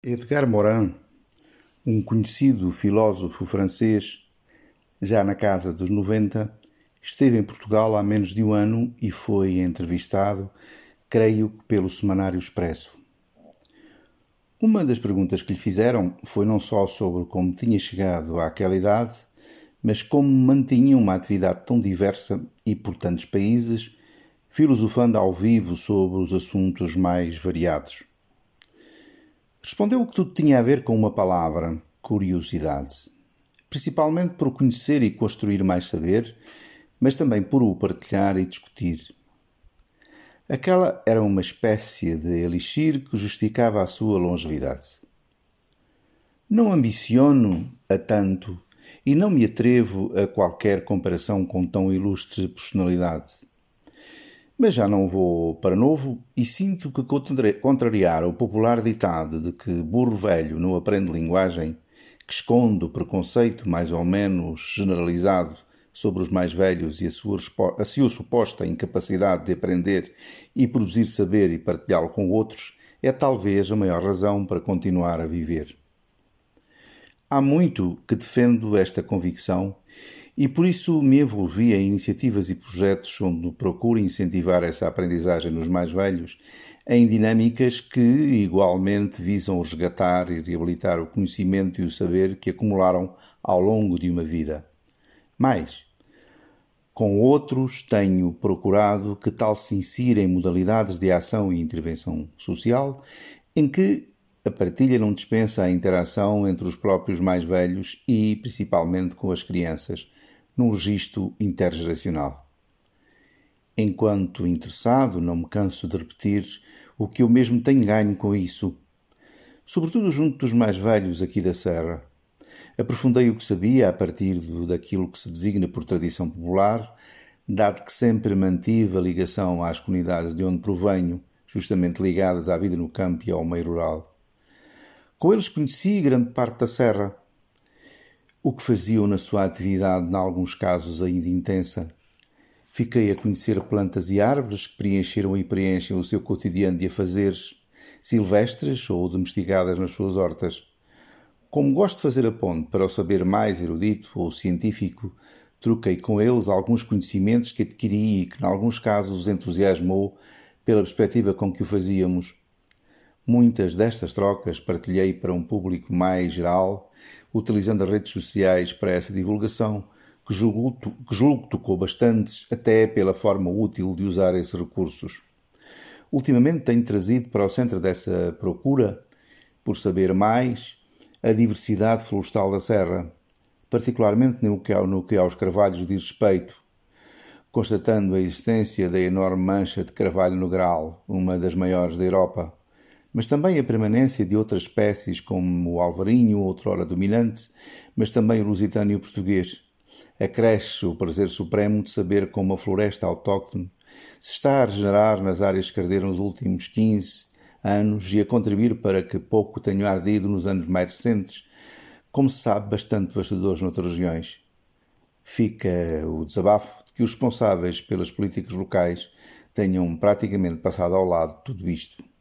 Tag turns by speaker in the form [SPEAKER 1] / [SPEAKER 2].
[SPEAKER 1] Edgar Morin, um conhecido filósofo francês, já na casa dos 90, esteve em Portugal há menos de um ano e foi entrevistado, creio que pelo Semanário Expresso. Uma das perguntas que lhe fizeram foi não só sobre como tinha chegado àquela idade, mas como mantinha uma atividade tão diversa e por tantos países, filosofando ao vivo sobre os assuntos mais variados. Respondeu que tudo tinha a ver com uma palavra: curiosidade. Principalmente por o conhecer e construir mais saber, mas também por o partilhar e discutir. Aquela era uma espécie de elixir que justificava a sua longevidade. Não ambiciono a tanto e não me atrevo a qualquer comparação com tão ilustre personalidade. Mas já não vou para novo e sinto que contrariar o popular ditado de que burro velho não aprende linguagem, que esconde o preconceito mais ou menos generalizado sobre os mais velhos e a sua suposta incapacidade de aprender e produzir saber e partilhá-lo com outros, é talvez a maior razão para continuar a viver. Há muito que defendo esta convicção e por isso me envolvi em iniciativas e projetos onde procuro incentivar essa aprendizagem nos mais velhos em dinâmicas que igualmente visam resgatar e reabilitar o conhecimento e o saber que acumularam ao longo de uma vida. Mais, com outros tenho procurado que tal se insira em modalidades de ação e intervenção social em que a partilha não dispensa a interação entre os próprios mais velhos e, principalmente, com as crianças, num registro intergeracional. Enquanto interessado, não me canso de repetir o que eu mesmo tenho ganho com isso, sobretudo junto dos mais velhos aqui da Serra. Aprofundei o que sabia a partir daquilo que se designa por tradição popular, dado que sempre mantive a ligação às comunidades de onde provenho, justamente ligadas à vida no campo e ao meio rural. Com eles conheci grande parte da Serra, o que faziam na sua atividade, em alguns casos ainda intensa. Fiquei a conhecer plantas e árvores que preencheram e preenchem o seu cotidiano de afazeres, silvestres ou domesticadas nas suas hortas. Como gosto de fazer a ponte para o saber mais erudito ou científico, troquei com eles alguns conhecimentos que adquiri e que, em alguns casos, os entusiasmou pela perspectiva com que o fazíamos. Muitas destas trocas partilhei para um público mais geral, utilizando as redes sociais para essa divulgação, que julgo que tocou bastantes, até pela forma útil de usar esses recursos. Ultimamente tenho trazido para o centro dessa procura, por saber mais, a diversidade florestal da Serra, particularmente no que aos carvalhos diz respeito, constatando a existência da enorme mancha de carvalho no Graal, uma das maiores da Europa, mas também a permanência de outras espécies como o alvarinho, outrora dominante, mas também o lusitano e o português. Acresce o prazer supremo de saber como a floresta autóctone se está a regenerar nas áreas que arderam nos últimos 15 anos e a contribuir para que pouco tenha ardido nos anos mais recentes, como se sabe, bastante devastadores noutras regiões. Fica o desabafo de que os responsáveis pelas políticas locais tenham praticamente passado ao lado de tudo isto.